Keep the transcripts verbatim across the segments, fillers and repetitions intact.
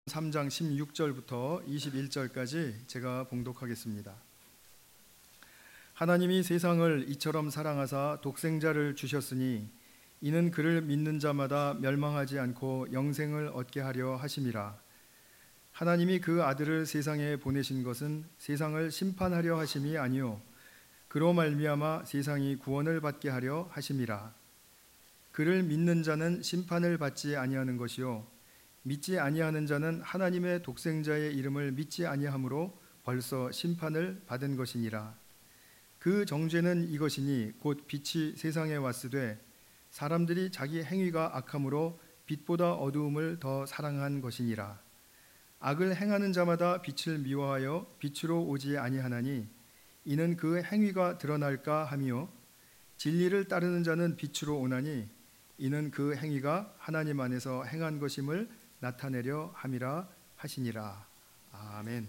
삼 장 십육 절부터 이십일 절까지 제가 봉독하겠습니다. 하나님이 세상을 이처럼 사랑하사 독생자를 주셨으니 이는 그를 믿는 자마다 멸망하지 않고 영생을 얻게 하려 하심이라. 하나님이 그 아들을 세상에 보내신 것은 세상을 심판하려 하심이 아니요 그로 말미암아 세상이 구원을 받게 하려 하심이라. 그를 믿는 자는 심판을 받지 아니하는 것이요 믿지 아니하는 자는 하나님의 독생자의 이름을 믿지 아니하므로 벌써 심판을 받은 것이니라. 그 정죄는 이것이니 곧 빛이 세상에 왔으되 사람들이 자기 행위가 악함으로 빛보다 어두움을 더 사랑한 것이니라. 악을 행하는 자마다 빛을 미워하여 빛으로 오지 아니하나니 이는 그 행위가 드러날까 하며 진리를 따르는 자는 빛으로 오나니 이는 그 행위가 하나님 안에서 행한 것임을 나타내려 함이라 하시니라. 아멘.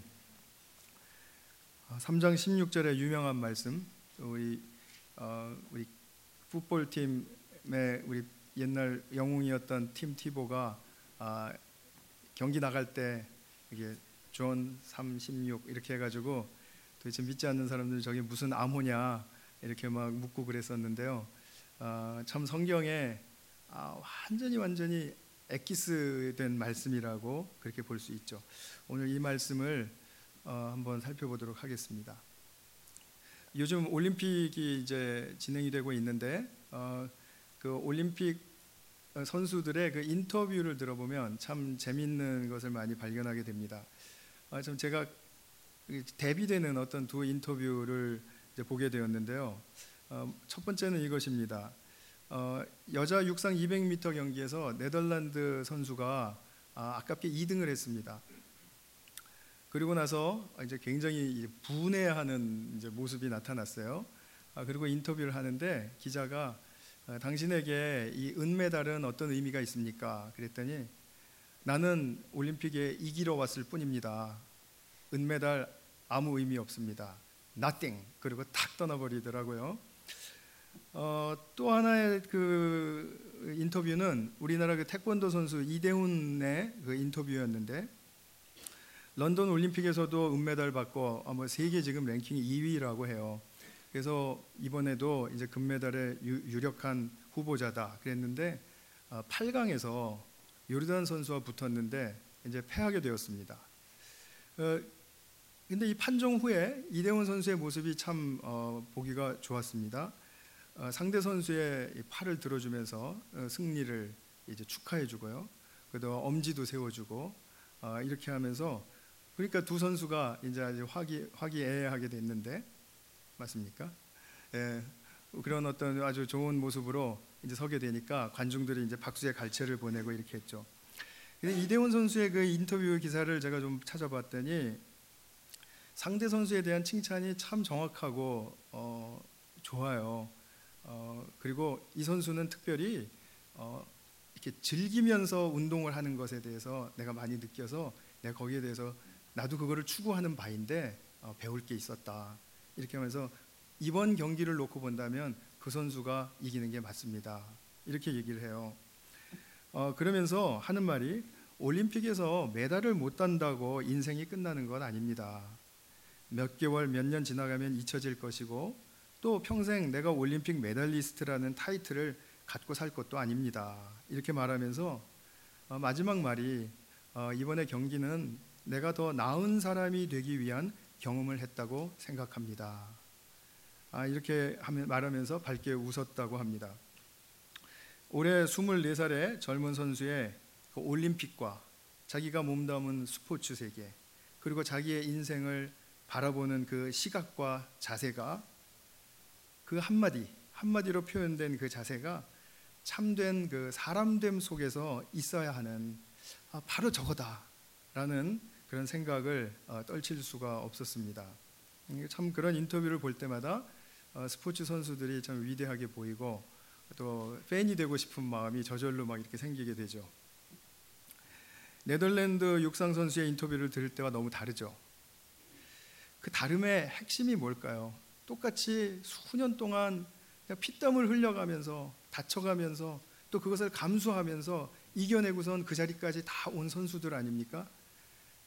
삼 장 십육 절의 유명한 말씀, 우리 어, 우리 풋볼 팀의 우리 옛날 영웅이었던 팀 티보가 아, 경기 나갈 때 이게 존 삼 십육 이렇게 해가지고 도대체 믿지 않는 사람들은 저게 무슨 암호냐 이렇게 막 묻고 그랬었는데요. 아, 참 성경에 아, 완전히 완전히 엑기스된 말씀이라고 그렇게 볼 수 있죠. 오늘 이 말씀을 어, 한번 살펴보도록 하겠습니다. 요즘 올림픽이 이제 진행이 되고 있는데 어, 그 올림픽 선수들의 그 인터뷰를 들어보면 참 재미있는 것을 많이 발견하게 됩니다. 아, 참 제가 대비되는 어떤 두 인터뷰를 이제 보게 되었는데요. 어, 첫 번째는 이것입니다. 어, 여자 육상 이백 미터 경기에서 네덜란드 선수가 아, 아깝게 이 등을 했습니다. 그리고 나서 이제 굉장히 분해하는 이제 모습이 나타났어요. 아, 그리고 인터뷰를 하는데 기자가 아, 당신에게 이 은메달은 어떤 의미가 있습니까? 그랬더니 나는 올림픽에 이기러 왔을 뿐입니다. 은메달 아무 의미 없습니다. Nothing. 그리고 탁 떠나버리더라고요. 어, 또 하나의 그 인터뷰는 우리나라 그 태권도 선수 이대훈의 그 인터뷰였는데 런던 올림픽에서도 은메달 받고 아마 세계 지금 랭킹 이 위라고 해요. 그래서 이번에도 이제 금메달의 유, 유력한 후보자다 그랬는데 어, 팔 강에서 요르단 선수와 붙었는데 이제 패하게 되었습니다. 어, 근데 이 판정 후에 이대훈 선수의 모습이 참 어, 보기가 좋았습니다. 어, 상대 선수의 팔을 들어주면서 어, 승리를 이제 축하해주고요. 그래도 엄지도 세워주고 어, 이렇게 하면서 그러니까 두 선수가 이제 아주 화기 화기애애하게 됐는데 맞습니까? 예, 그런 어떤 아주 좋은 모습으로 이제 서게 되니까 관중들이 이제 박수의 갈채를 보내고 이렇게 했죠. 근데 이대훈 선수의 그 인터뷰 기사를 제가 좀 찾아봤더니 상대 선수에 대한 칭찬이 참 정확하고 어, 좋아요. 어, 그리고 이 선수는 특별히 어, 이렇게 즐기면서 운동을 하는 것에 대해서 내가 많이 느껴서 내가 거기에 대해서 나도 그거를 추구하는 바인데 어, 배울 게 있었다. 이렇게 하면서 이번 경기를 놓고 본다면 그 선수가 이기는 게 맞습니다. 이렇게 얘기를 해요. 어, 그러면서 하는 말이 올림픽에서 메달을 못 딴다고 인생이 끝나는 건 아닙니다. 몇 개월, 몇 년 지나가면 잊혀질 것이고 또 평생 내가 올림픽 메달리스트라는 타이틀을 갖고 살 것도 아닙니다. 이렇게 말하면서 어, 마지막 말이 어, 이번에 경기는 내가 더 나은 사람이 되기 위한 경험을 했다고 생각합니다. 아, 이렇게 말하면서 밝게 웃었다고 합니다. 올해 스물네 살의 젊은 선수의 그 올림픽과 자기가 몸담은 스포츠 세계 그리고 자기의 인생을 바라보는 그 시각과 자세가 그 한마디 한마디로 표현된 그 자세가 참된 그 사람됨 속에서 있어야 하는 아, 바로 저거다라는 그런 생각을 어, 떨칠 수가 없었습니다. 참 그런 인터뷰를 볼 때마다 어, 스포츠 선수들이 참 위대하게 보이고 또 팬이 되고 싶은 마음이 저절로 막 이렇게 생기게 되죠. 네덜란드 육상 선수의 인터뷰를 들을 때와 너무 다르죠. 그 다름의 핵심이 뭘까요? 똑같이 수년 동안 피땀을 흘려가면서 다쳐가면서 또 그것을 감수하면서 이겨내고선 그 자리까지 다 온 선수들 아닙니까?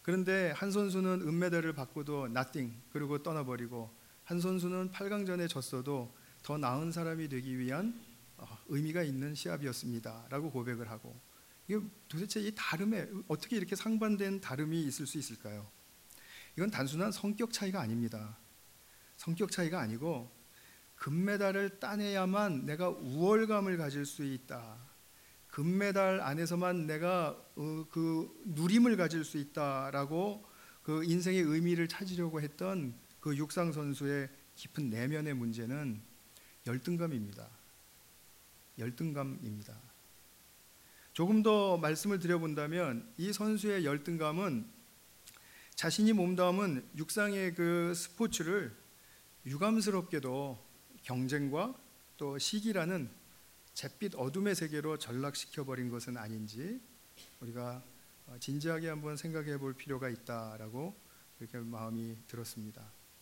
그런데 한 선수는 은메달을 받고도 nothing 그리고 떠나버리고, 한 선수는 팔 강전에 졌어도 더 나은 사람이 되기 위한 의미가 있는 시합이었습니다 라고 고백을 하고, 이게 도대체 이 다름에 어떻게 이렇게 상반된 다름이 있을 수 있을까요? 이건 단순한 성격 차이가 아닙니다. 성격 차이가 아니고 금메달을 따내야만 내가 우월감을 가질 수 있다, 금메달 안에서만 내가 어, 그 누림을 가질 수 있다라고 그 인생의 의미를 찾으려고 했던 그 육상 선수의 깊은 내면의 문제는 열등감입니다. 열등감입니다. 조금 더 말씀을 드려본다면 이 선수의 열등감은 자신이 몸담은 육상의 그 스포츠를 유감스럽게도 경쟁과 또 시기라는 잿빛 어둠의 세계로 전락시켜버린 것은 아닌지 우리가 진지하게 한번 생각해 볼 필요가 있다라고 이렇게 마음이 들었습니다.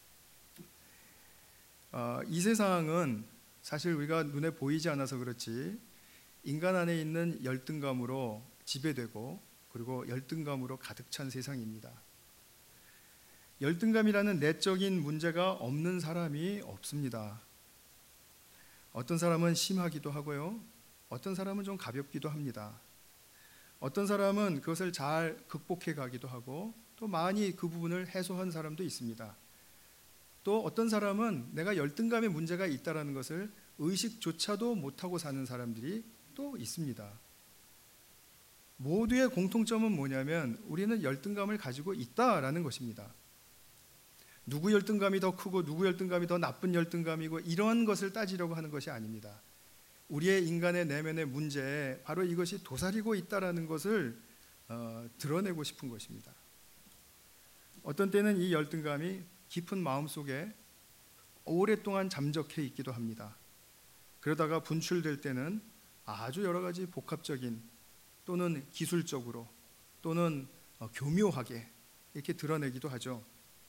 어, 이 세상은 사실 우리가 눈에 보이지 않아서 그렇지 인간 안에 있는 열등감으로 지배되고 그리고 열등감으로 가득 찬 세상입니다. 열등감이라는 내적인 문제가 없는 사람이 없습니다. 어떤 사람은 심하기도 하고요, 어떤 사람은 좀 가볍기도 합니다. 어떤 사람은 그것을 잘 극복해 가기도 하고 또 많이 그 부분을 해소한 사람도 있습니다. 또 어떤 사람은 내가 열등감의 문제가 있다는 것을 의식조차도 못하고 사는 사람들이 또 있습니다. 모두의 공통점은 뭐냐면 우리는 열등감을 가지고 있다라는 것입니다. 누구 열등감이 더 크고 누구 열등감이 더 나쁜 열등감이고 이런 것을 따지려고 하는 것이 아닙니다. 우리의 인간의 내면의 문제에 바로 이것이 도사리고 있다는 것을 어, 드러내고 싶은 것입니다. 어떤 때는 이 열등감이 깊은 마음속에 오랫동안 잠적해 있기도 합니다. 그러다가 분출될 때는 아주 여러 가지 복합적인 또는 기술적으로 또는 어, 교묘하게 이렇게 드러내기도 하죠.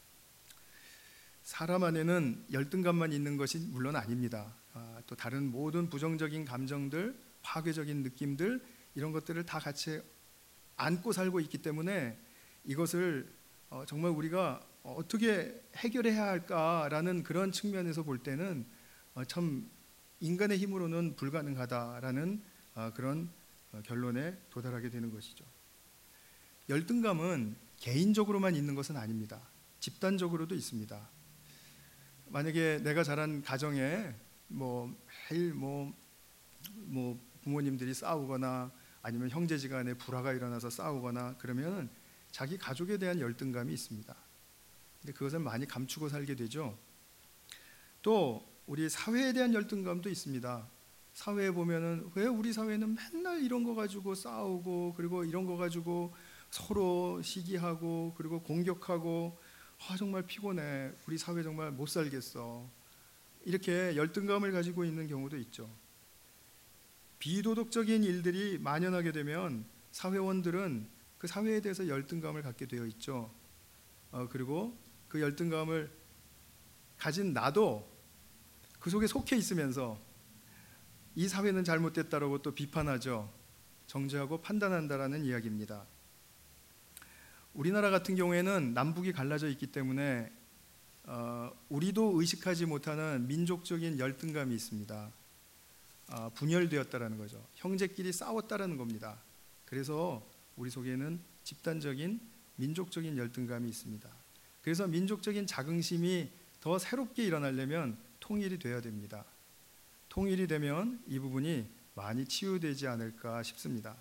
사람 안에는 열등감만 있는 것이 물론 아닙니다. 아, 또 다른 모든 부정적인 감정들, 파괴적인 느낌들 이런 것들을 다 같이 안고 살고 있기 때문에 이것을 어, 정말 우리가 어떻게 해결해야 할까라는 그런 측면에서 볼 때는 어, 참 인간의 힘으로는 불가능하다라는 어, 그런 어, 결론에 도달하게 되는 것이죠. 열등감은 개인적으로만 있는 것은 아닙니다. 집단적으로도 있습니다. 만약에 내가 자란 가정에 뭐 매일 뭐, 뭐 부모님들이 싸우거나 아니면 형제지간에 불화가 일어나서 싸우거나 그러면 자기 가족에 대한 열등감이 있습니다. 근데 그것을 많이 감추고 살게 되죠. 또 우리 사회에 대한 열등감도 있습니다. 사회에 보면은 왜 우리 사회는 맨날 이런 거 가지고 싸우고 그리고 이런 거 가지고 서로 시기하고 그리고 공격하고 아 정말 피곤해, 우리 사회 정말 못 살겠어, 이렇게 열등감을 가지고 있는 경우도 있죠. 비도덕적인 일들이 만연하게 되면 사회원들은 그 사회에 대해서 열등감을 갖게 되어 있죠. 어, 그리고 그 열등감을 가진 나도 그 속에 속해 있으면서 이 사회는 잘못됐다라고 또 비판하죠. 정죄하고 판단한다라는 이야기입니다. 우리나라 같은 경우에는 남북이 갈라져 있기 때문에 어, 우리도 의식하지 못하는 민족적인 열등감이 있습니다. 어, 분열되었다라는 거죠. 형제끼리 싸웠다라는 겁니다. 그래서 우리 속에는 집단적인 민족적인 열등감이 있습니다. 그래서 민족적인 자긍심이 더 새롭게 일어나려면 통일이 되어야 됩니다. 통일이 되면 이 부분이 많이 치유되지 않을까 싶습니다.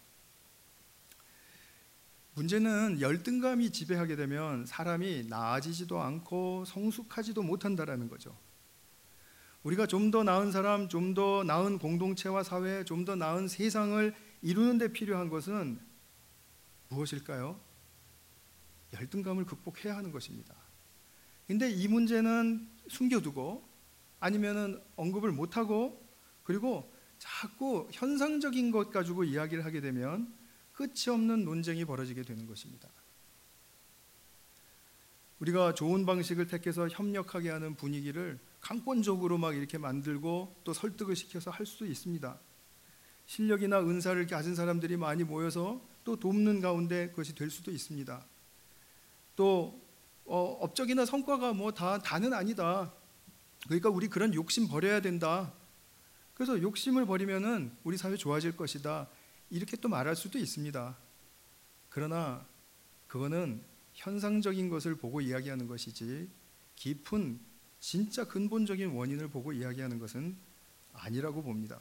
문제는 열등감이 지배하게 되면 사람이 나아지지도 않고 성숙하지도 못한다라는 거죠. 우리가 좀 더 나은 사람, 좀 더 나은 공동체와 사회, 좀 더 나은 세상을 이루는 데 필요한 것은 무엇일까요? 열등감을 극복해야 하는 것입니다. 근데 이 문제는 숨겨두고 아니면은 언급을 못하고 그리고 자꾸 현상적인 것 가지고 이야기를 하게 되면 끝이 없는 논쟁이 벌어지게 되는 것입니다. 우리가 좋은 방식을 택해서 협력하게 하는 분위기를 강권적으로 막 이렇게 만들고 또 설득을 시켜서 할 수도 있습니다. 실력이나 은사를 가진 사람들이 많이 모여서 또 돕는 가운데 그것이 될 수도 있습니다. 또 어, 업적이나 성과가 뭐 다 다는 아니다. 그러니까 우리 그런 욕심 버려야 된다. 그래서 욕심을 버리면은 우리 사회 좋아질 것이다. 이렇게 또 말할 수도 있습니다. 그러나 그거는 현상적인 것을 보고 이야기하는 것이지 깊은 진짜 근본적인 원인을 보고 이야기하는 것은 아니라고 봅니다.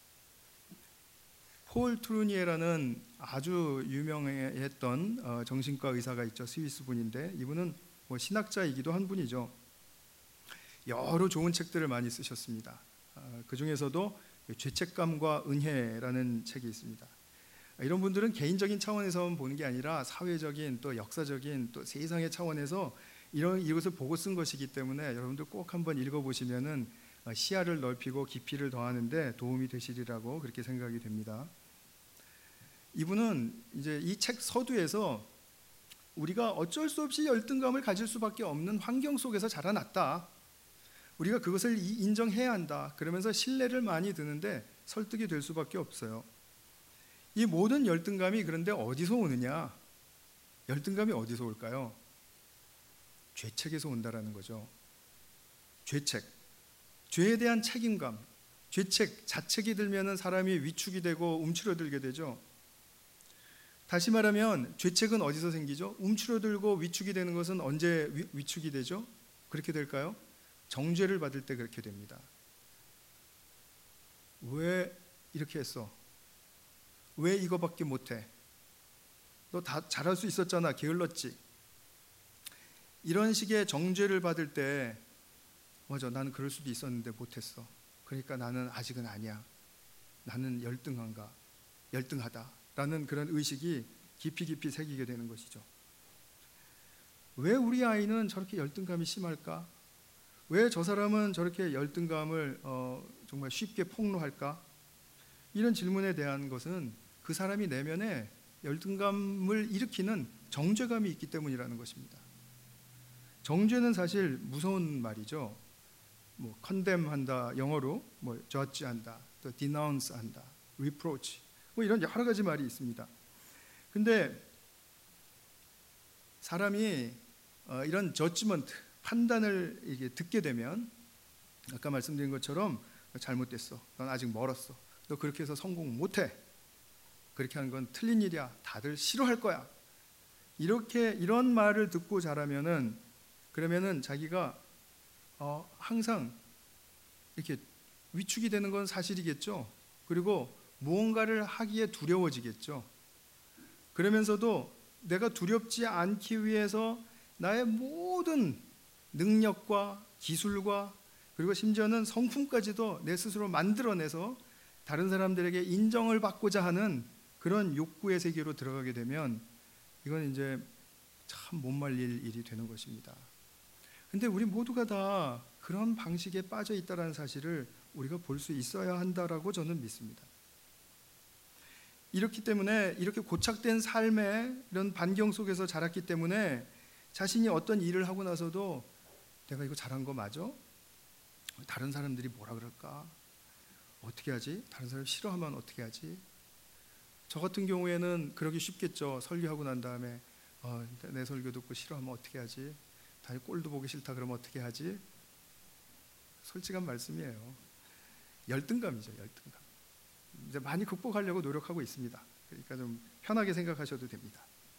폴 트루니에라는 아주 유명했던 정신과 의사가 있죠. 스위스 분인데 이분은 뭐 신학자이기도 한 분이죠. 여러 좋은 책들을 많이 쓰셨습니다. 그 중에서도 죄책감과 은혜라는 책이 있습니다. 이런 분들은 개인적인 차원에서만 보는 게 아니라 사회적인 또 역사적인 또 세상의 차원에서 이런 이것을 보고 쓴 것이기 때문에 여러분들 꼭 한번 읽어보시면은 시야를 넓히고 깊이를 더하는데 도움이 되시리라고 그렇게 생각이 됩니다. 이분은 이제 이 책 서두에서 우리가 어쩔 수 없이 열등감을 가질 수밖에 없는 환경 속에서 자라났다. 우리가 그것을 인정해야 한다. 그러면서 신뢰를 많이 드는데 설득이 될 수밖에 없어요. 이 모든 열등감이 그런데 어디서 오느냐? 열등감이 어디서 올까요? 죄책에서 온다라는 거죠. 죄책, 죄에 대한 책임감, 죄책, 자책이 들면은 사람이 위축이 되고 움츠러들게 되죠. 다시 말하면 죄책은 어디서 생기죠? 움츠러들고 위축이 되는 것은 언제 위, 위축이 되죠? 그렇게 될까요? 정죄를 받을 때 그렇게 됩니다. 왜 이렇게 했어? 왜 이거밖에 못해? 너 다 잘할 수 있었잖아. 게을렀지. 이런 식의 정죄를 받을 때 맞아, 나는 그럴 수도 있었는데 못했어. 그러니까 나는 아직은 아니야. 나는 열등한가? 열등하다 라는 그런 의식이 깊이 깊이 새기게 되는 것이죠. 왜 우리 아이는 저렇게 열등감이 심할까? 왜 저 사람은 저렇게 열등감을 어, 정말 쉽게 폭로할까? 이런 질문에 대한 것은 그 사람이 내면에 열등감을 일으키는 정죄감이 있기 때문이라는 것입니다. 정죄는 사실 무서운 말이죠. 뭐 condemn한다 영어로 뭐 judge한다, 또 denounce한다, reproach 뭐 이런 여러 가지 말이 있습니다. 근데 사람이 어, 이런 judgment 판단을 이게 듣게 되면 아까 말씀드린 것처럼 잘못됐어. 넌 아직 멀었어. 너 그렇게 해서 성공 못해. 그렇게 하는 건 틀린 일이야. 다들 싫어할 거야. 이렇게 이런 말을 듣고 자라면은 그러면은 자기가 어, 항상 이렇게 위축이 되는 건 사실이겠죠. 그리고 무언가를 하기에 두려워지겠죠. 그러면서도 내가 두렵지 않기 위해서 나의 모든 능력과 기술과 그리고 심지어는 성품까지도 내 스스로 만들어내서 다른 사람들에게 인정을 받고자 하는 그런 욕구의 세계로 들어가게 되면 이건 이제 참 못 말릴 일이 되는 것입니다. 근데 우리 모두가 다 그런 방식에 빠져 있다는 사실을 우리가 볼 수 있어야 한다라고 저는 믿습니다. 이렇기 때문에 이렇게 고착된 삶의 이런 반경 속에서 자랐기 때문에 자신이 어떤 일을 하고 나서도 내가 이거 잘한 거 맞아? 다른 사람들이 뭐라 그럴까? 어떻게 하지? 다른 사람 싫어하면 어떻게 하지? 저 같은 경우에는 그러기 쉽겠죠. 설교하고 난 다음에 어, 내 설교 듣고 싫어하면 어떻게 하지? 다 꼴도 보기 싫다 그러면 어떻게 하지? 솔직한 말씀이에요. 열등감이죠. 열등감. 이제 많이 극복하려고 노력하고 있습니다. 그러니까 좀 편하게 생각하셔도 됩니다.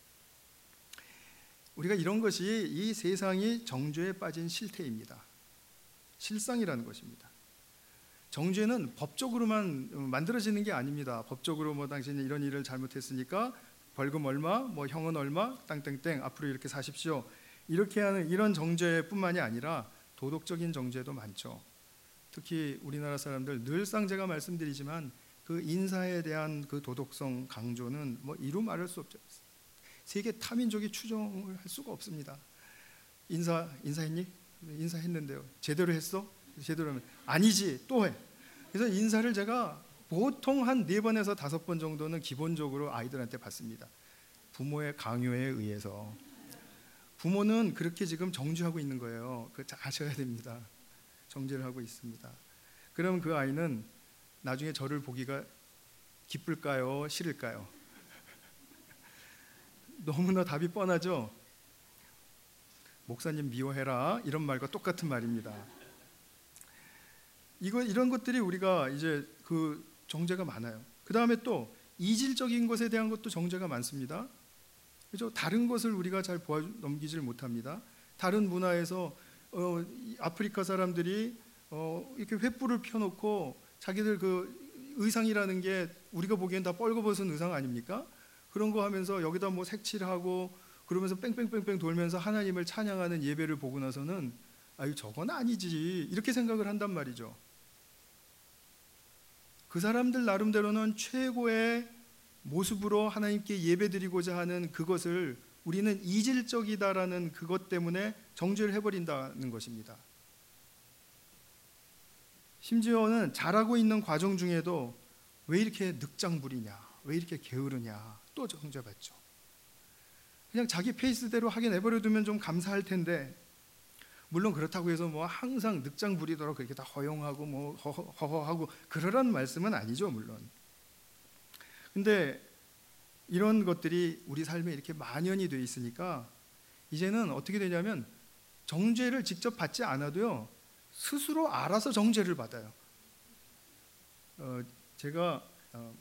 우리가 이런 것이 이 세상이 정죄에 빠진 실태입니다. 실상이라는 것입니다. 정죄는 법적으로만 만들어지는 게 아닙니다. 법적으로 뭐 당신이 이런 일을 잘못했으니까 벌금 얼마, 뭐 형은 얼마, 땅땡땡 앞으로 이렇게 사십시오. 이렇게 하는 이런 정죄뿐만이 아니라 도덕적인 정죄도 많죠. 특히 우리나라 사람들 늘상 제가 말씀드리지만 그 인사에 대한 그 도덕성 강조는 뭐 이루 말할 수 없죠. 세계 타민족이 추정을 할 수가 없습니다. 인사 인사했니? 인사했는데요. 제대로 했어? 제대로 하면 아니지 또 해. 그래서 인사를 제가 보통 한 네 번에서 다섯 번 정도는 기본적으로 아이들한테 받습니다. 부모의 강요에 의해서. 부모는 그렇게 지금 정죄하고 있는 거예요. 그거 아셔야 됩니다. 정죄를 하고 있습니다. 그럼 그 아이는 나중에 저를 보기가 기쁠까요? 싫을까요? 너무나 답이 뻔하죠. 목사님 미워해라 이런 말과 똑같은 말입니다. 이거 이런 것들이 우리가 이제 그 정죄가 많아요. 그 다음에 또 이질적인 것에 대한 것도 정죄가 많습니다. 그죠? 다른 것을 우리가 잘 보아 넘기질 못합니다. 다른 문화에서 어, 아프리카 사람들이 어, 이렇게 횃불을 펴놓고 자기들 그 의상이라는 게 우리가 보기엔 다 뻘거벗은 의상 아닙니까? 그런 거 하면서 여기다 뭐 색칠하고 그러면서 뺑뺑뺑뺑 돌면서 하나님을 찬양하는 예배를 보고 나서는 아유 저건 아니지 이렇게 생각을 한단 말이죠. 그 사람들 나름대로는 최고의 모습으로 하나님께 예배드리고자 하는 그것을 우리는 이질적이다라는 그것 때문에 정죄를 해버린다는 것입니다. 심지어는 잘하고 있는 과정 중에도 왜 이렇게 늑장 부리냐, 왜 이렇게 게으르냐 또 정죄받죠. 그냥 자기 페이스대로 하게 내버려두면 좀 감사할 텐데, 물론 그렇다고 해서 뭐 항상 늑장 부리도록 그렇게 다 허용하고 뭐 허허하고 그러란 말씀은 아니죠, 물론. 근데 이런 것들이 우리 삶에 이렇게 만연이 돼 있으니까 이제는 어떻게 되냐면 정죄를 직접 받지 않아도요 스스로 알아서 정죄를 받아요. 어, 제가 어,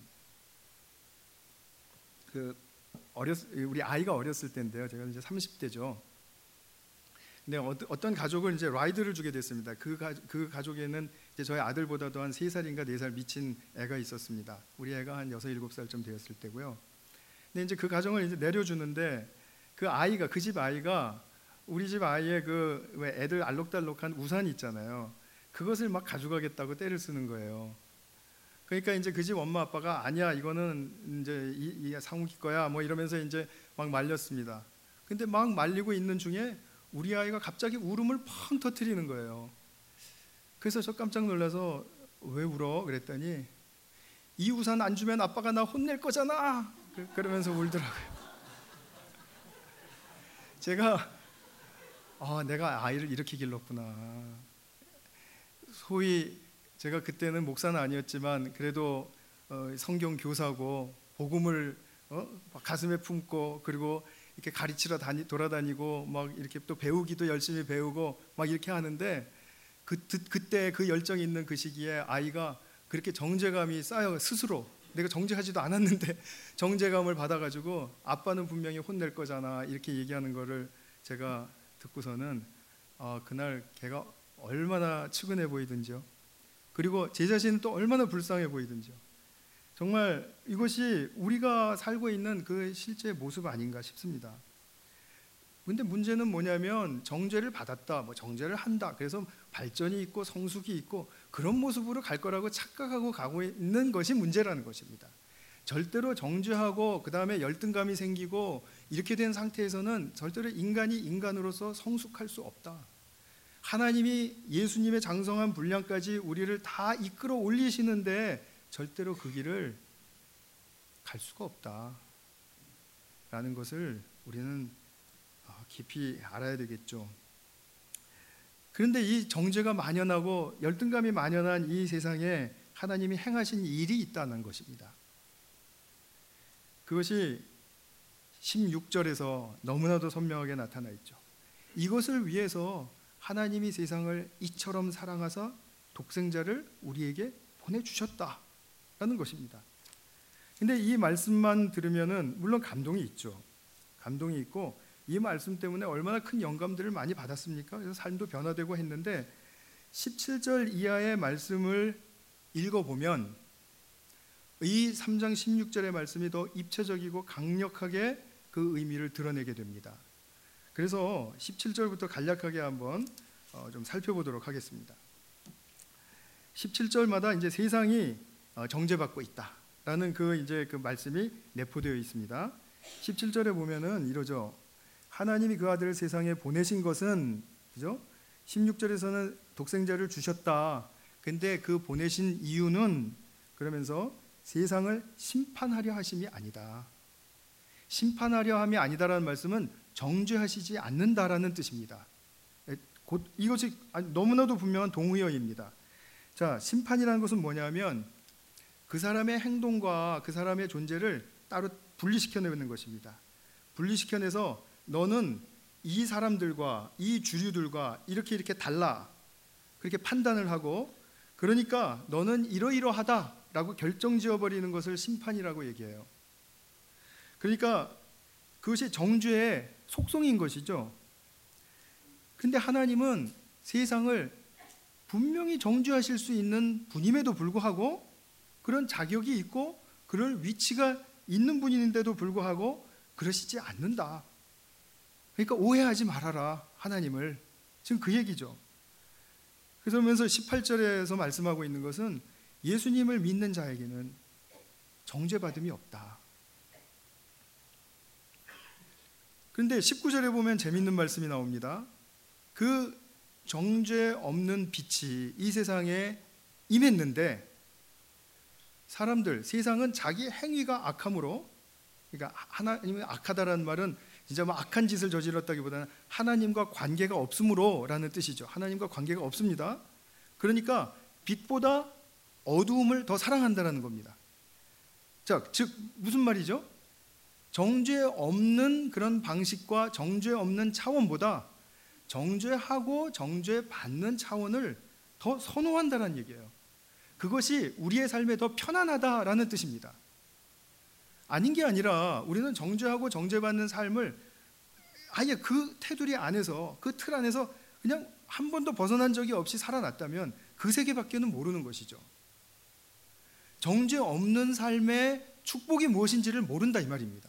그 어렸 우리 아이가 어렸을 때인데요. 제가 이제 삼십 대죠. 근데 어떤 가족을 이제 라이드를 주게 됐습니다. 그, 가, 그 가족에는 이제 저희 아들보다도 한 세 살인가 네 살 미친 애가 있었습니다. 우리 애가 한 여섯 일곱 살쯤 되었을 때고요. 근데 이제 그 가정을 이제 내려주는데 그 아이가 그 집 아이가 우리 집 아이의 그 왜 애들 알록달록한 우산 있잖아요. 그것을 막 가져가겠다고 떼를 쓰는 거예요. 그러니까 이제 그 집 엄마 아빠가 아니야 이거는 이제 이, 이 상욱이 거야 뭐 이러면서 이제 막 말렸습니다. 근데 막 말리고 있는 중에 우리 아이가 갑자기 울음을 펑 터뜨리는 거예요. 그래서 저 깜짝 놀라서 왜 울어? 그랬더니 이 우산 안 주면 아빠가 나 혼낼 거잖아. 그러면서 울더라고요. 제가 아, 내가 아이를 이렇게 길렀구나. 소위 제가 그때는 목사는 아니었지만 그래도 어, 성경 교사고 복음을 어? 가슴에 품고 그리고 이렇게 가르치러 다니, 돌아다니고 막 이렇게 또 배우기도 열심히 배우고 막 이렇게 하는데 그, 그때 그 열정이 있는 그 시기에 아이가 그렇게 정죄감이 쌓여 스스로 내가 정죄하지도 않았는데 정죄감을 받아가지고 아빠는 분명히 혼낼 거잖아 이렇게 얘기하는 거를 제가 듣고서는 어, 그날 걔가 얼마나 측은해 보이든지요. 그리고 제 자신은 또 얼마나 불쌍해 보이든지요. 정말 이것이 우리가 살고 있는 그 실제 모습 아닌가 싶습니다. 근데 문제는 뭐냐면 정죄를 받았다, 뭐 정죄를 한다, 그래서 발전이 있고 성숙이 있고 그런 모습으로 갈 거라고 착각하고 가고 있는 것이 문제라는 것입니다. 절대로 정죄하고 그 다음에 열등감이 생기고 이렇게 된 상태에서는 절대로 인간이 인간으로서 성숙할 수 없다. 하나님이 예수님의 장성한 분량까지 우리를 다 이끌어 올리시는데 절대로 그 길을 갈 수가 없다라는 것을 우리는 깊이 알아야 되겠죠. 그런데 이 정죄가 만연하고 열등감이 만연한 이 세상에 하나님이 행하신 일이 있다는 것입니다. 그것이 십육 절에서 너무나도 선명하게 나타나 있죠. 이것을 위해서 하나님이 세상을 이처럼 사랑하사 독생자를 우리에게 보내주셨다라는 것입니다. 근데 이 말씀만 들으면은 물론 감동이 있죠. 감동이 있고 이 말씀 때문에 얼마나 큰 영감들을 많이 받았습니까? 그래서 삶도 변화되고 했는데 십칠 절 이하의 말씀을 읽어보면 이 삼 장 십육 절의 말씀이 더 입체적이고 강력하게 그 의미를 드러내게 됩니다. 그래서 십칠 절부터 간략하게 한번 좀 살펴보도록 하겠습니다. 십칠 절마다 이제 세상이 정죄받고 있다라는 그 이제 그 말씀이 내포되어 있습니다. 십칠 절에 보면은 이러죠. 하나님이 그 아들을 세상에 보내신 것은, 그죠? 십육 절에서는 독생자를 주셨다. 근데 그 보내신 이유는 그러면서 세상을 심판하려 하심이 아니다. 심판하려 함이 아니다라는 말씀은 정죄하시지 않는다라는 뜻입니다. 곧 이것이 너무나도 분명한 동의어입니다. 자, 심판이라는 것은 뭐냐면 그 사람의 행동과 그 사람의 존재를 따로 분리시켜내는 것입니다. 분리시켜내서 너는 이 사람들과 이 주류들과 이렇게 이렇게 달라, 그렇게 판단을 하고, 그러니까 너는 이러이러하다라고 결정지어버리는 것을 심판이라고 얘기해요. 그러니까 그것이 정죄의 속성인 것이죠. 근데 하나님은 세상을 분명히 정죄하실 수 있는 분임에도 불구하고, 그런 자격이 있고 그럴 위치가 있는 분인데도 불구하고 그러시지 않는다. 그러니까 오해하지 말아라, 하나님을. 지금 그 얘기죠. 그러면서 십팔 절에서 말씀하고 있는 것은 예수님을 믿는 자에게는 정죄받음이 없다. 그런데 십구 절에 보면 재밌는 말씀이 나옵니다. 그 정죄 없는 빛이 이 세상에 임했는데 사람들, 세상은 자기 행위가 악함으로, 그러니까 하나님이 악하다라는 말은 진짜 뭐 악한 짓을 저질렀다기보다는 하나님과 관계가 없으므로 라는 뜻이죠. 하나님과 관계가 없습니다. 그러니까 빛보다 어두움을 더 사랑한다라는 겁니다. 자, 즉 무슨 말이죠? 정죄 없는 그런 방식과 정죄 없는 차원보다 정죄하고 정죄받는 차원을 더 선호한다는 얘기예요. 그것이 우리의 삶에 더 편안하다라는 뜻입니다. 아닌 게 아니라 우리는 정죄하고 정죄받는 삶을 아예 그 테두리 안에서, 그 틀 안에서 그냥 한 번도 벗어난 적이 없이 살아났다면 그 세계밖에는 모르는 것이죠. 정죄 없는 삶의 축복이 무엇인지를 모른다 이 말입니다.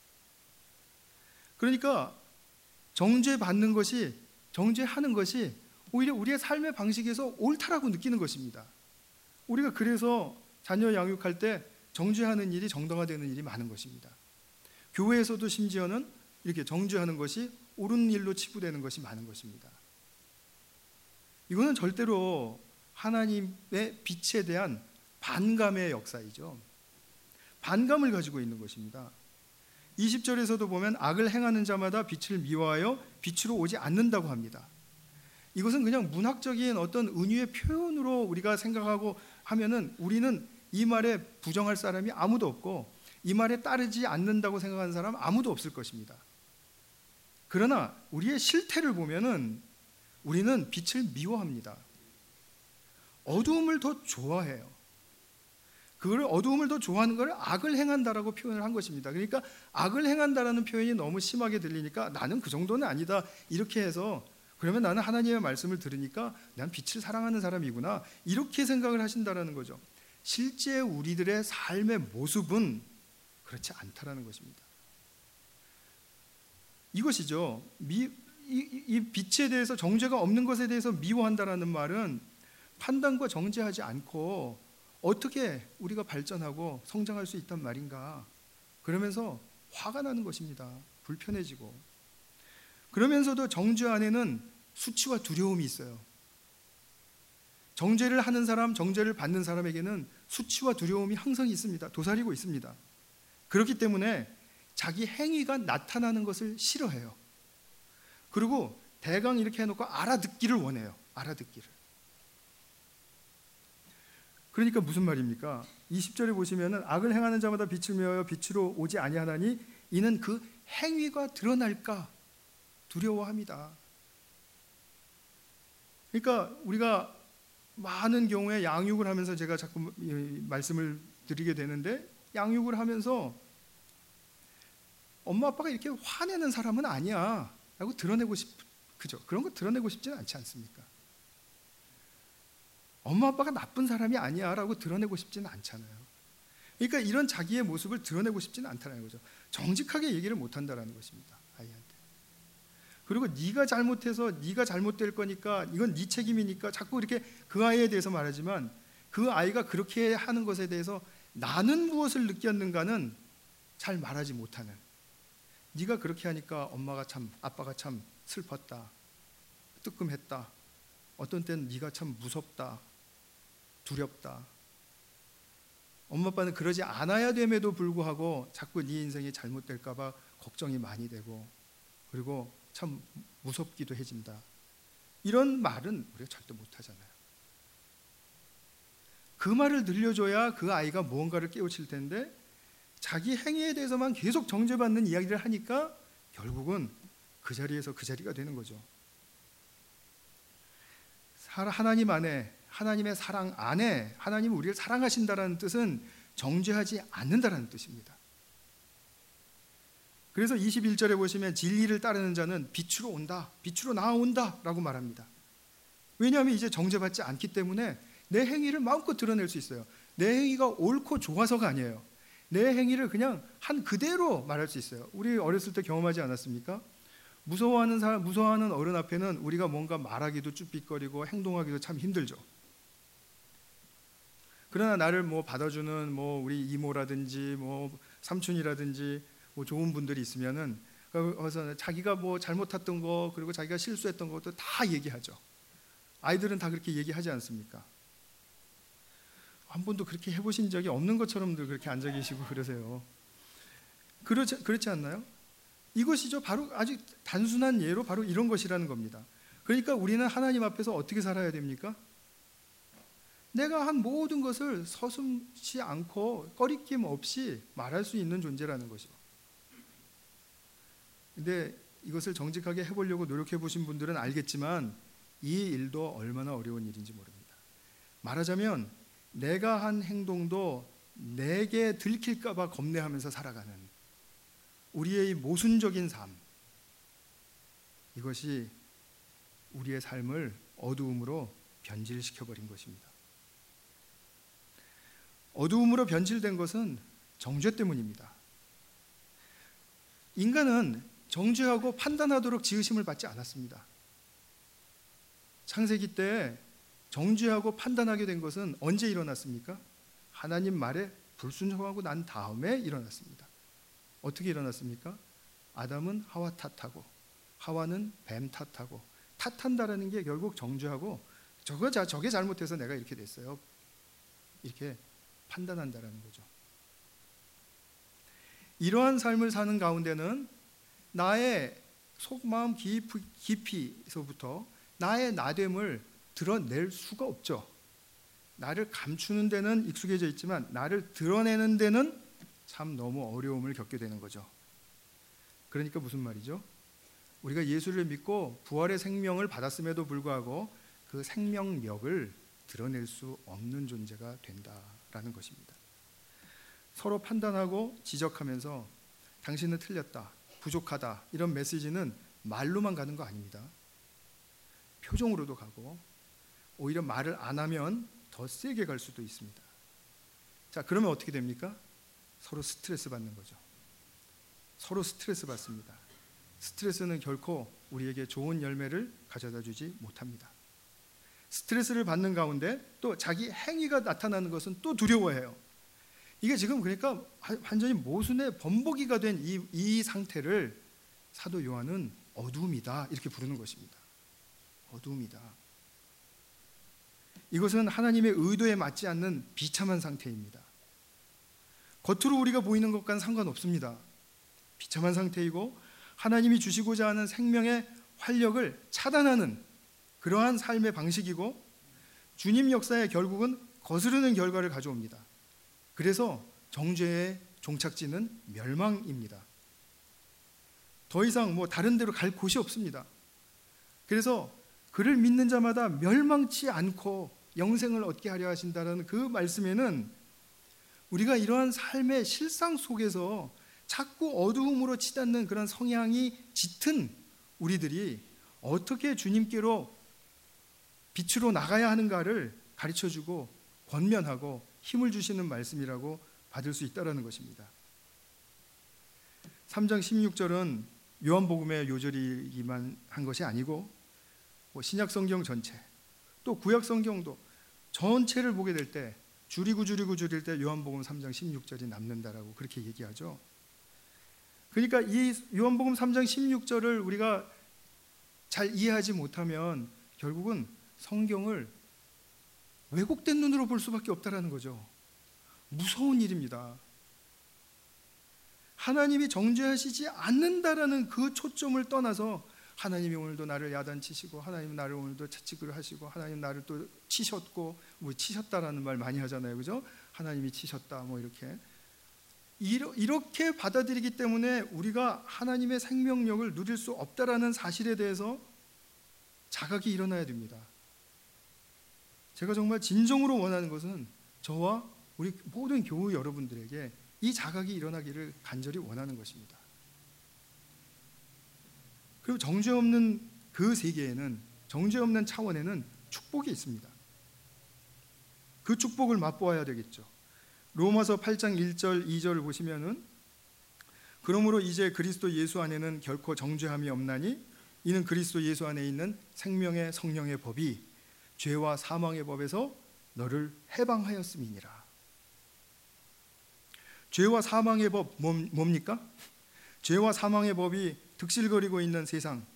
그러니까 정죄받는 것이, 정죄하는 것이 오히려 우리의 삶의 방식에서 옳다라고 느끼는 것입니다. 우리가 그래서 자녀 양육할 때 정죄하는 일이 정당화되는 일이 많은 것입니다. 교회에서도 심지어는 이렇게 정죄하는 것이 옳은 일로 치부되는 것이 많은 것입니다. 이거는 절대로 하나님의 빛에 대한 반감의 역사이죠. 반감을 가지고 있는 것입니다. 이십 절에서도 보면 악을 행하는 자마다 빛을 미워하여 빛으로 오지 않는다고 합니다. 이것은 그냥 문학적인 어떤 은유의 표현으로 우리가 생각하고 하면은 우리는 이 말에 부정할 사람이 아무도 없고 이 말에 따르지 않는다고 생각하는 사람 아무도 없을 것입니다. 그러나 우리의 실태를 보면은 우리는 빛을 미워합니다. 어두움을 더 좋아해요. 그걸 어두움을 더 좋아하는 걸 악을 행한다라고 표현을 한 것입니다. 그러니까 악을 행한다라는 표현이 너무 심하게 들리니까 나는 그 정도는 아니다 이렇게 해서, 그러면 나는 하나님의 말씀을 들으니까 난 빛을 사랑하는 사람이구나 이렇게 생각을 하신다라는 거죠. 실제 우리들의 삶의 모습은 그렇지 않다라는 것입니다. 이것이죠. 미, 이, 이 빛에 대해서, 정죄가 없는 것에 대해서 미워한다라는 말은 판단과 정죄하지 않고 어떻게 우리가 발전하고 성장할 수 있단 말인가, 그러면서 화가 나는 것입니다. 불편해지고. 그러면서도 정죄 안에는 수치와 두려움이 있어요. 정죄를 하는 사람, 정죄를 받는 사람에게는 수치와 두려움이 항상 있습니다. 도사리고 있습니다. 그렇기 때문에 자기 행위가 나타나는 것을 싫어해요. 그리고 대강 이렇게 해놓고 알아듣기를 원해요. 알아듣기를. 그러니까 무슨 말입니까? 이십 절에 보시면은 악을 행하는 자마다 빛을 미워하여 빛으로 오지 아니하나니 이는 그 행위가 드러날까 두려워합니다. 그러니까 우리가 많은 경우에 양육을 하면서, 제가 자꾸 말씀을 드리게 되는데, 양육을 하면서 엄마 아빠가 이렇게 화내는 사람은 아니야 라고 드러내고 싶, 그죠? 그런 거 드러내고 싶지는 않지 않습니까? 엄마 아빠가 나쁜 사람이 아니야 라고 드러내고 싶지는 않잖아요. 그러니까 이런 자기의 모습을 드러내고 싶지는 않다는 거죠. 정직하게 얘기를 못한다는 것입니다, 아이한테. 그리고 네가 잘못해서 네가 잘못될 거니까 이건 네 책임이니까 자꾸 이렇게 그 아이에 대해서 말하지만, 그 아이가 그렇게 하는 것에 대해서 나는 무엇을 느꼈는가는 잘 말하지 못하는, 네가 그렇게 하니까 엄마가 참, 아빠가 참 슬펐다, 뜨끔했다, 어떤 때는 네가 참 무섭다, 두렵다, 엄마 아빠는 그러지 않아야 됨에도 불구하고 자꾸 네 인생이 잘못될까 봐 걱정이 많이 되고, 그리고 참 무섭기도 해진다, 이런 말은 우리가 절대 못하잖아요. 그 말을 들려줘야 그 아이가 무언가를 깨우칠 텐데, 자기 행위에 대해서만 계속 정죄받는 이야기를 하니까 결국은 그 자리에서 그 자리가 되는 거죠. 하나님 안에, 하나님의 사랑 안에 하나님이 우리를 사랑하신다는 뜻은 정죄하지 않는다는 뜻입니다. 그래서 이십일 절에 보시면 진리를 따르는 자는 빛으로 온다, 빛으로 나아온다 라고 말합니다. 왜냐하면 이제 정죄받지 않기 때문에 내 행위를 마음껏 드러낼 수 있어요. 내 행위가 옳고 좋아서가 아니에요. 내 행위를 그냥 한 그대로 말할 수 있어요. 우리 어렸을 때 경험하지 않았습니까? 무서워하는 사람, 무서워하는 어른 앞에는 우리가 뭔가 말하기도 쭈삣거리고 행동하기도 참 힘들죠. 그러나 나를 뭐 받아주는 뭐 우리 이모라든지 뭐 삼촌이라든지 뭐 좋은 분들이 있으면은 그래서 자기가 뭐 잘못했던 거 그리고 자기가 실수했던 것도 다 얘기하죠. 아이들은 다 그렇게 얘기하지 않습니까? 한 번도 그렇게 해보신 적이 없는 것처럼들 그렇게 앉아 계시고 그러세요. 그렇지, 그렇지 않나요? 이것이죠. 바로 아주 단순한 예로 바로 이런 것이라는 겁니다. 그러니까 우리는 하나님 앞에서 어떻게 살아야 됩니까? 내가 한 모든 것을 서슴지 않고 꺼리낌 없이 말할 수 있는 존재라는 것이죠. 근데 이것을 정직하게 해보려고 노력해 보신 분들은 알겠지만 이 일도 얼마나 어려운 일인지 모릅니다. 말하자면 내가 한 행동도 내게 들킬까 봐 겁내하면서 살아가는 우리의 모순적인 삶, 이것이 우리의 삶을 어두움으로 변질시켜버린 것입니다. 어두움으로 변질된 것은 정죄 때문입니다. 인간은 정죄하고 판단하도록 지으심을 받지 않았습니다. 창세기 때 정죄하고 판단하게 된 것은 언제 일어났습니까? 하나님 말에 불순종하고 난 다음에 일어났습니다. 어떻게 일어났습니까? 아담은 하와 탓하고 하와는 뱀 탓하고, 탓한다라는 게 결국 정죄하고 저거, 저게 잘못해서 내가 이렇게 됐어요, 이렇게 판단한다라는 거죠. 이러한 삶을 사는 가운데는 나의 속마음 깊이, 깊이서부터 나의 나됨을 드러낼 수가 없죠. 나를 감추는 데는 익숙해져 있지만 나를 드러내는 데는 참 너무 어려움을 겪게 되는 거죠. 그러니까 무슨 말이죠? 우리가 예수를 믿고 부활의 생명을 받았음에도 불구하고 그 생명력을 드러낼 수 없는 존재가 된다라는 것입니다. 서로 판단하고 지적하면서 당신은 틀렸다, 부족하다, 이런 메시지는 말로만 가는 거 아닙니다. 표정으로도 가고 오히려 말을 안 하면 더 세게 갈 수도 있습니다. 자, 그러면 어떻게 됩니까? 서로 스트레스 받는 거죠. 서로 스트레스 받습니다. 스트레스는 결코 우리에게 좋은 열매를 가져다 주지 못합니다. 스트레스를 받는 가운데 또 자기 행위가 나타나는 것은 또 두려워해요. 이게 지금 그러니까 완전히 모순의 범벅이가 된 이 이 상태를 사도 요한은 어둠이다 이렇게 부르는 것입니다. 어둠이다. 이것은 하나님의 의도에 맞지 않는 비참한 상태입니다. 겉으로 우리가 보이는 것과는 상관없습니다. 비참한 상태이고 하나님이 주시고자 하는 생명의 활력을 차단하는 그러한 삶의 방식이고 주님 역사의 결국은 거스르는 결과를 가져옵니다. 그래서 정죄의 종착지는 멸망입니다. 더 이상 뭐 다른 데로 갈 곳이 없습니다. 그래서 그를 믿는 자마다 멸망치 않고 영생을 얻게 하려 하신다는 그 말씀에는 우리가 이러한 삶의 실상 속에서 자꾸 어두움으로 치닫는 그런 성향이 짙은 우리들이 어떻게 주님께로 빛으로 나가야 하는가를 가르쳐주고 권면하고 힘을 주시는 말씀이라고 받을 수 있다는 것입니다. 삼 장 십육 절은 요한복음의 요절이기만 한 것이 아니고 뭐 신약성경 전체 또 구약성경도 전체를 보게 될 때 줄이고 줄이고 줄일 때 요한복음 삼 장 십육 절이 남는다라고 그렇게 얘기하죠. 그러니까 이 요한복음 삼 장 십육 절을 우리가 잘 이해하지 못하면 결국은 성경을 왜곡된 눈으로 볼 수밖에 없다라는 거죠. 무서운 일입니다. 하나님이 정죄하시지 않는다라는 그 초점을 떠나서 하나님이 오늘도 나를 야단치시고 하나님 나를 오늘도 채찍을 하시고 하나님 나를 또 치셨고 뭐 치셨다라는 말 많이 하잖아요, 그죠? 하나님이 치셨다 뭐 이렇게 이렇게 받아들이기 때문에 우리가 하나님의 생명력을 누릴 수 없다라는 사실에 대해서 자각이 일어나야 됩니다. 제가 정말 진정으로 원하는 것은 저와 우리 모든 교우 여러분들에게 이 자각이 일어나기를 간절히 원하는 것입니다. 그리고 정죄 없는 그 세계에는, 정죄 없는 차원에는 축복이 있습니다. 그 축복을 맛보아야 되겠죠. 로마서 팔 장 일 절 이 절을 보시면은, 그러므로 이제 그리스도 예수 안에는 결코 정죄함이 없나니 이는 그리스도 예수 안에 있는 생명의 성령의 법이 죄와 사망의 법에서 너를 해방하였음이니라. 죄와 사망의 법 뭡니까? 죄와 사망의 법이 득실거리고 있는 세상,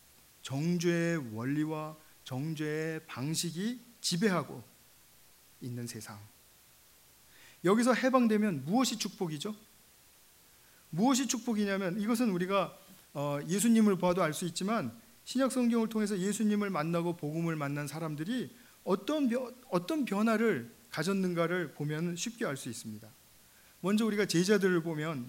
정죄의 원리와 정죄의 방식이 지배하고 있는 세상, 여기서 해방되면 무엇이 축복이죠? 무엇이 축복이냐면, 이것은 우리가 예수님을 봐도 알 수 있지만 신약 성경을 통해서 예수님을 만나고 복음을 만난 사람들이 어떤 어떤 변화를 가졌는가를 보면 쉽게 알 수 있습니다. 먼저 우리가 제자들을 보면,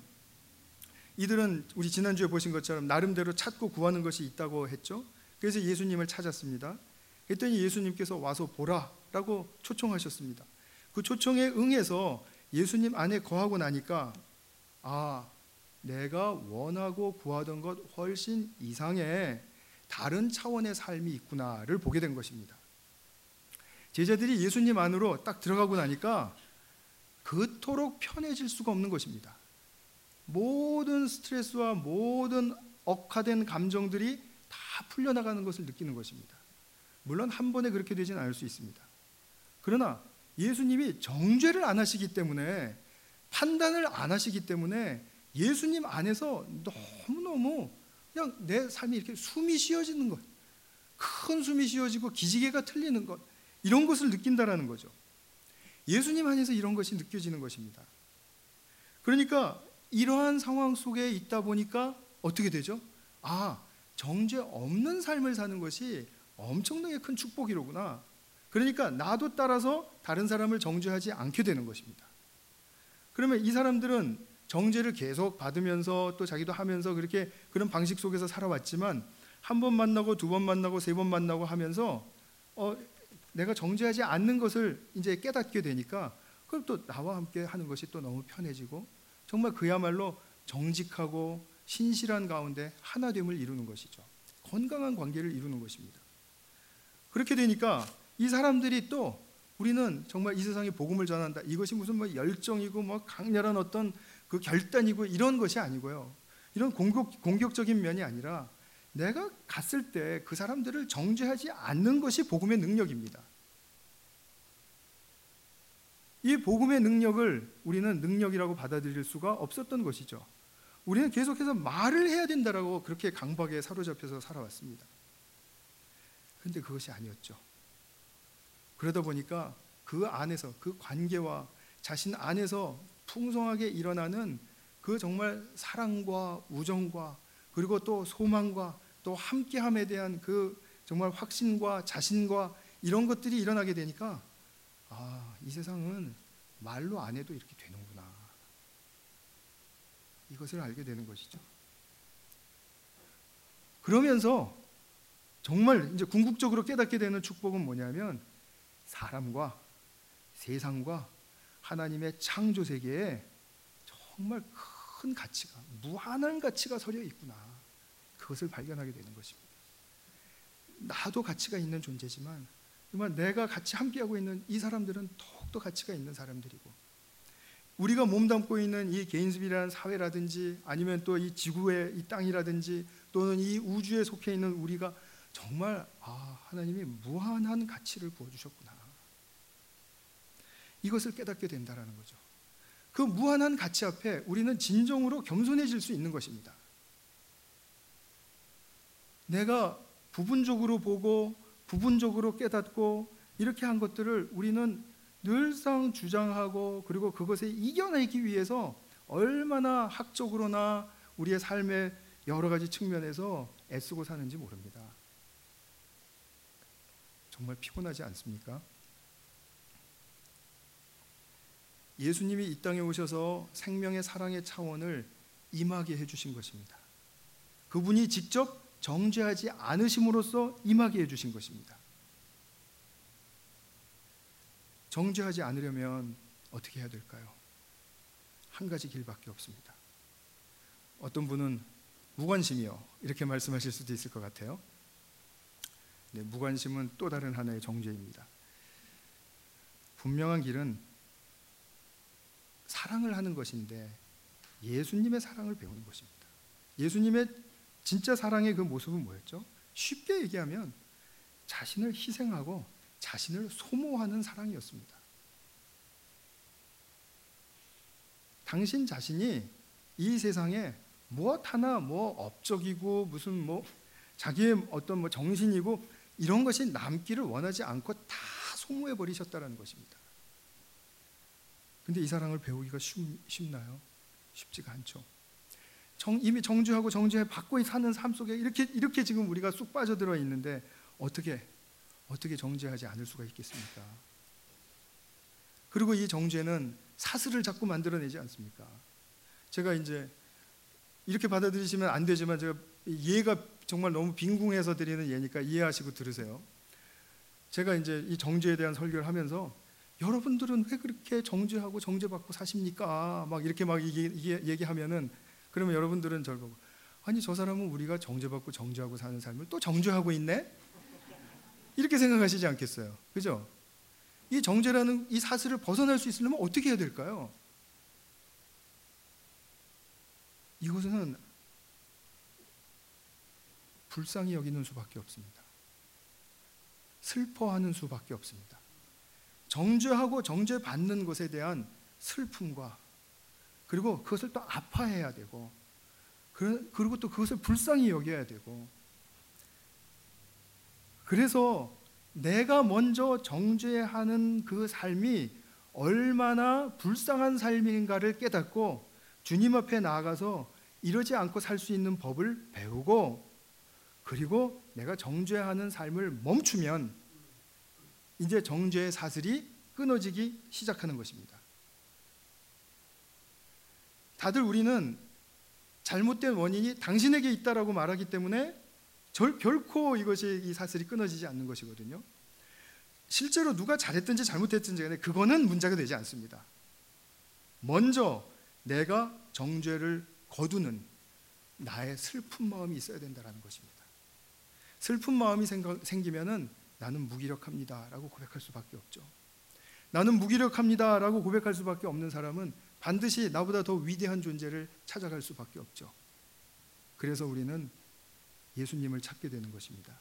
이들은 우리 지난주에 보신 것처럼 나름대로 찾고 구하는 것이 있다고 했죠. 그래서 예수님을 찾았습니다. 그랬더니 예수님께서 와서 보라라고 초청하셨습니다. 그 초청에 응해서 예수님 안에 거하고 나니까, 아, 내가 원하고 구하던 것 훨씬 이상의 다른 차원의 삶이 있구나를 보게 된 것입니다. 제자들이 예수님 안으로 딱 들어가고 나니까 그토록 편해질 수가 없는 것입니다. 모든 스트레스와 모든 억하된 감정들이 다 풀려나가는 것을 느끼는 것입니다. 물론 한 번에 그렇게 되지는 않을 수 있습니다. 그러나 예수님이 정죄를 안 하시기 때문에, 판단을 안 하시기 때문에 예수님 안에서 너무너무 그냥 내 삶이 이렇게 숨이 쉬어지는 것, 큰 숨이 쉬어지고 기지개가 틀리는 것, 이런 것을 느낀다라는 거죠. 예수님 안에서 이런 것이 느껴지는 것입니다. 그러니까 이러한 상황 속에 있다 보니까 어떻게 되죠? 아, 정죄 없는 삶을 사는 것이 엄청나게 큰 축복이로구나. 그러니까 나도 따라서 다른 사람을 정죄하지 않게 되는 것입니다. 그러면 이 사람들은 정죄를 계속 받으면서 또 자기도 하면서 그렇게 그런 방식 속에서 살아왔지만, 한 번 만나고 두 번 만나고 세 번 만나고 하면서 어, 내가 정죄하지 않는 것을 이제 깨닫게 되니까, 그럼 또 나와 함께 하는 것이 또 너무 편해지고, 정말 그야말로 정직하고 신실한 가운데 하나됨을 이루는 것이죠. 건강한 관계를 이루는 것입니다. 그렇게 되니까 이 사람들이 또, 우리는 정말 이 세상에 복음을 전한다, 이것이 무슨 뭐 열정이고 뭐 강렬한 어떤 그 결단이고 이런 것이 아니고요, 이런 공격, 공격적인 면이 아니라 내가 갔을 때 그 사람들을 정죄하지 않는 것이 복음의 능력입니다. 이 복음의 능력을 우리는 능력이라고 받아들일 수가 없었던 것이죠. 우리는 계속해서 말을 해야 된다라고 그렇게 강박에 사로잡혀서 살아왔습니다. 그런데 그것이 아니었죠. 그러다 보니까 그 안에서, 그 관계와 자신 안에서 풍성하게 일어나는 그 정말 사랑과 우정과, 그리고 또 소망과 또 함께함에 대한 그 정말 확신과 자신과 이런 것들이 일어나게 되니까, 아, 이 세상은 말로 안 해도 이렇게 되는구나, 이것을 알게 되는 것이죠. 그러면서 정말 이제 궁극적으로 깨닫게 되는 축복은 뭐냐면, 사람과 세상과 하나님의 창조 세계에 정말 큰 가치가, 무한한 가치가 서려 있구나, 그것을 발견하게 되는 것입니다. 나도 가치가 있는 존재지만 정말 내가 같이 함께하고 있는 이 사람들은 더욱더 가치가 있는 사람들이고, 우리가 몸담고 있는 이 개인습이라는 사회라든지, 아니면 또 이 지구의 이 땅이라든지, 또는 이 우주에 속해 있는 우리가 정말, 아, 하나님이 무한한 가치를 부어주셨구나, 이것을 깨닫게 된다라는 거죠. 그 무한한 가치 앞에 우리는 진정으로 겸손해질 수 있는 것입니다. 내가 부분적으로 보고 부분적으로 깨닫고 이렇게 한 것들을 우리는 늘상 주장하고, 그리고 그것에 이겨내기 위해서 얼마나 학적으로나 우리의 삶의 여러 가지 측면에서 애쓰고 사는지 모릅니다. 정말 피곤하지 않습니까? 예수님이 이 땅에 오셔서 생명의 사랑의 차원을 임하게 해주신 것입니다. 그분이 직접 정죄하지 않으심으로써 임하게 해주신 것입니다. 정죄하지 않으려면 어떻게 해야 될까요? 한 가지 길밖에 없습니다. 어떤 분은 무관심이요 이렇게 말씀하실 수도 있을 것 같아요. 네, 무관심은 또 다른 하나의 정죄입니다. 분명한 길은 사랑을 하는 것인데 예수님의 사랑을 배우는 것입니다. 예수님의 진짜 사랑의 그 모습은 뭐였죠? 쉽게 얘기하면 자신을 희생하고 자신을 소모하는 사랑이었습니다. 당신 자신이 이 세상에 무엇 하나 뭐 업적이고 무슨 뭐 자기의 어떤 뭐 정신이고 이런 것이 남기를 원하지 않고 다 소모해 버리셨다라는 것입니다. 근데 이 사랑을 배우기가 쉽, 쉽나요? 쉽지가 않죠. 정, 이미 정죄하고 정죄해 받고 사는 삶 속에 이렇게 이렇게 지금 우리가 쑥 빠져들어 있는데 어떻게 어떻게 정죄하지 않을 수가 있겠습니까? 그리고 이 정죄는 사슬을 자꾸 만들어내지 않습니까? 제가 이제 이렇게 받아들이시면 안 되지만 제가 예가 정말 너무 빈궁해서 드리는 예니까 이해하시고 들으세요. 제가 이제 이 정죄에 대한 설교를 하면서 여러분들은 왜 그렇게 정죄하고 정죄받고 사십니까? 막 이렇게 막 이게, 이게 얘기하면은 그러면 여러분들은 저를 보고 아니 저 사람은 우리가 정죄받고 정죄하고 사는 삶을 또 정죄하고 있네? 이렇게 생각하시지 않겠어요? 그죠? 이 정죄라는 이 사슬을 벗어날 수 있으려면 어떻게 해야 될까요? 이것은 불쌍히 여기는 수밖에 없습니다. 슬퍼하는 수밖에 없습니다. 정죄하고 정죄받는 것에 대한 슬픔과 그리고 그것을 또 아파해야 되고 그리고 또 그것을 불쌍히 여겨야 되고 그래서 내가 먼저 정죄하는 그 삶이 얼마나 불쌍한 삶인가를 깨닫고 주님 앞에 나아가서 이러지 않고 살 수 있는 법을 배우고 그리고 내가 정죄하는 삶을 멈추면 이제 정죄의 사슬이 끊어지기 시작하는 것입니다. 다들 우리는 잘못된 원인이 당신에게 있다라고 말하기 때문에 절, 결코 이것이 이 사슬이 끊어지지 않는 것이거든요. 실제로 누가 잘했든지 잘못했든지 간에 그거는 문제가 되지 않습니다. 먼저 내가 정죄를 거두는 나의 슬픈 마음이 있어야 된다는 것입니다. 슬픈 마음이 생기면은 나는 무기력합니다라고 고백할 수밖에 없죠. 나는 무기력합니다라고 고백할 수밖에 없는 사람은 반드시 나보다 더 위대한 존재를 찾아갈 수밖에 없죠. 그래서 우리는 예수님을 찾게 되는 것입니다.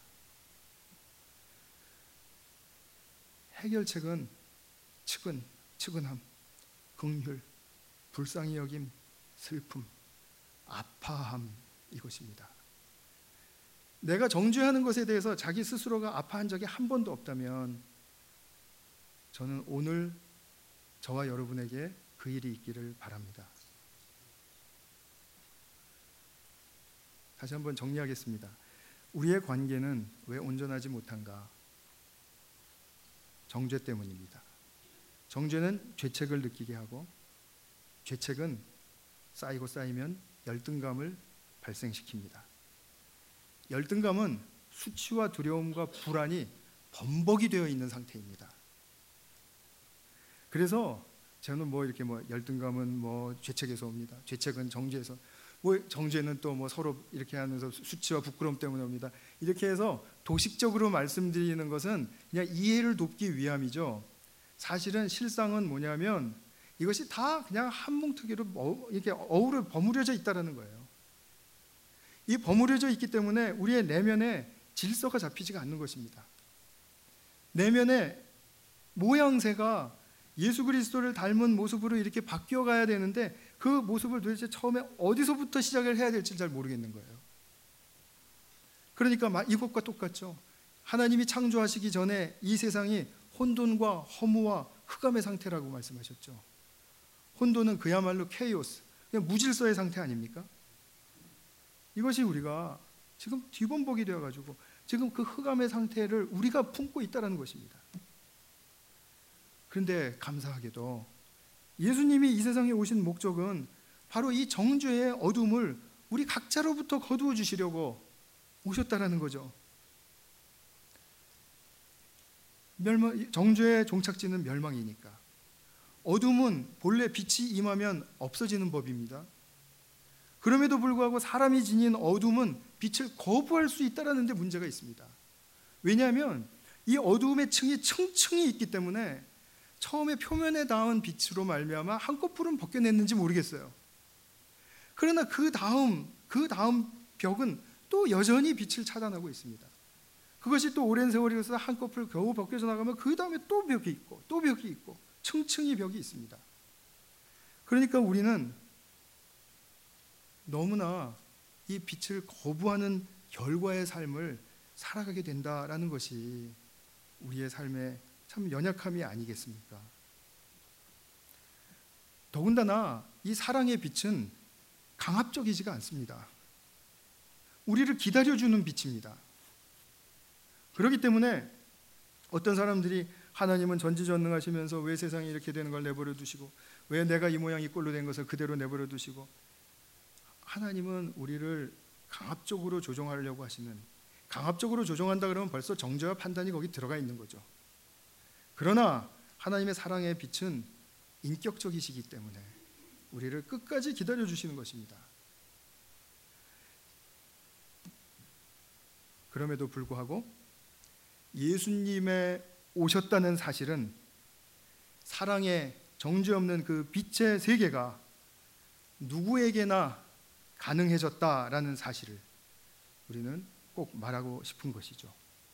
해결책은 측은, 측은함, 긍휼, 불쌍히 여김, 슬픔, 아파함 이것입니다. 내가 정죄하는 것에 대해서 자기 스스로가 아파한 적이 한 번도 없다면 저는 오늘 저와 여러분에게 그 일이 있기를 바랍니다. 다시 한번 정리하겠습니다. 우리의 관계는 왜 온전하지 못한가? 정죄 때문입니다. 정죄는 죄책을 느끼게 하고 죄책은 쌓이고 쌓이면 열등감을 발생시킵니다. 열등감은 수치와 두려움과 불안이 범벅이 되어 있는 상태입니다. 그래서 저는 뭐 이렇게 뭐 열등감은 뭐 죄책에서 옵니다. 죄책은 정죄에서, 뭐 정죄는 또 뭐 서로 이렇게 하면서 수치와 부끄러움 때문에 옵니다. 이렇게 해서 도식적으로 말씀드리는 것은 그냥 이해를 돕기 위함이죠. 사실은 실상은 뭐냐면 이것이 다 그냥 한 뭉텅이로 이렇게 어우러 버무려져 있다라는 거예요. 이 버무려져 있기 때문에 우리의 내면에 질서가 잡히지가 않는 것입니다. 내면의 모양새가 예수 그리스도를 닮은 모습으로 이렇게 바뀌어가야 되는데 그 모습을 도대체 처음에 어디서부터 시작을 해야 될지 잘 모르겠는 거예요. 그러니까 이것과 똑같죠. 하나님이 창조하시기 전에 이 세상이 혼돈과 허무와 흑암의 상태라고 말씀하셨죠. 혼돈은 그야말로 케이오스, 그냥 무질서의 상태 아닙니까? 이것이 우리가 지금 뒤범벅이 되어가지고 지금 그 흑암의 상태를 우리가 품고 있다는 것입니다. 그런데 감사하게도 예수님이 이 세상에 오신 목적은 바로 이 정죄의 어둠을 우리 각자로부터 거두어 주시려고 오셨다라는 거죠. 멸망, 정죄의 종착지는 멸망이니까. 어둠은 본래 빛이 임하면 없어지는 법입니다. 그럼에도 불구하고 사람이 지닌 어둠은 빛을 거부할 수 있다는 데 문제가 있습니다. 왜냐하면 이 어두움의 층이 층층이 있기 때문에 처음에 표면에 닿은 빛으로 말미암아 한꺼풀은 벗겨냈는지 모르겠어요. 그러나 그 다음 그 다음 벽은 또 여전히 빛을 차단하고 있습니다. 그것이 또 오랜 세월이 흘러서 한꺼풀 겨우 벗겨져 나가면 그 다음에 또 벽이 있고 또 벽이 있고 층층이 벽이 있습니다. 그러니까 우리는 너무나 이 빛을 거부하는 결과의 삶을 살아가게 된다라는 것이 우리의 삶의 참 연약함이 아니겠습니까? 더군다나 이 사랑의 빛은 강압적이지가 않습니다. 우리를 기다려주는 빛입니다. 그렇기 때문에 어떤 사람들이 하나님은 전지전능하시면서 왜 세상이 이렇게 되는 걸 내버려 두시고 왜 내가 이 모양 이 꼴로 된 것을 그대로 내버려 두시고, 하나님은 우리를 강압적으로 조종하려고 하시는, 강압적으로 조종한다 그러면 벌써 정죄와 판단이 거기 들어가 있는 거죠. 그러나 하나님의 사랑의 빛은 인격적이시기 때문에 우리를 끝까지 기다려 주시는 것입니다. 그럼에도 불구하고 예수님의 오셨다는 사실은 사랑의 정죄 없는 그 빛의 세계가 누구에게나 가능해졌다라는 사실을 우리는 꼭 말하고 싶은 것이죠.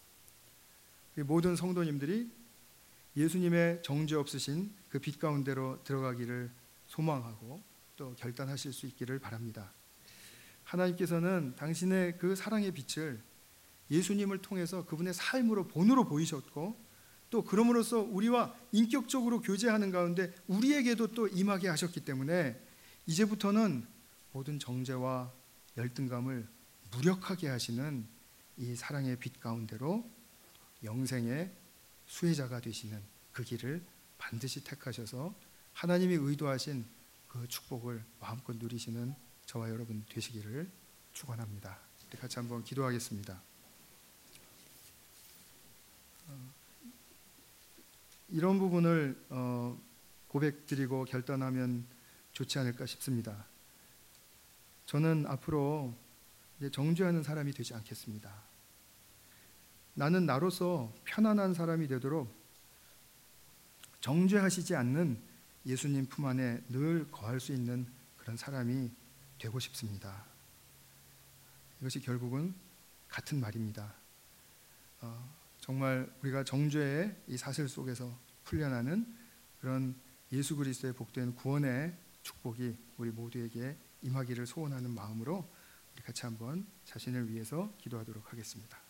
모든 성도님들이 예수님의 정죄 없으신 그 빛 가운데로 들어가기를 소망하고 또 결단하실 수 있기를 바랍니다. 하나님께서는 당신의 그 사랑의 빛을 예수님을 통해서 그분의 삶으로 본으로 보이셨고, 또 그럼으로써 우리와 인격적으로 교제하는 가운데 우리에게도 또 임하게 하셨기 때문에 이제부터는 모든 정죄와 열등감을 무력하게 하시는 이 사랑의 빛 가운데로 영생의 수혜자가 되시는 그 길을 반드시 택하셔서 하나님이 의도하신 그 축복을 마음껏 누리시는 저와 여러분 되시기를 축원합니다. 우리 같이 한번 기도하겠습니다. 이런 부분을 고백드리고 결단하면 좋지 않을까 싶습니다. 저는 앞으로 정죄하는 사람이 되지 않겠습니다. 나는 나로서 편안한 사람이 되도록 정죄하시지 않는 예수님 품 안에 늘 거할 수 있는 그런 사람이 되고 싶습니다. 이것이 결국은 같은 말입니다. 어, 정말 우리가 정죄의 이 사슬 속에서 풀려나는 그런 예수 그리스도의 복된 구원의 축복이 우리 모두에게 임하기를 소원하는 마음으로 우리 같이 한번 자신을 위해서 기도하도록 하겠습니다.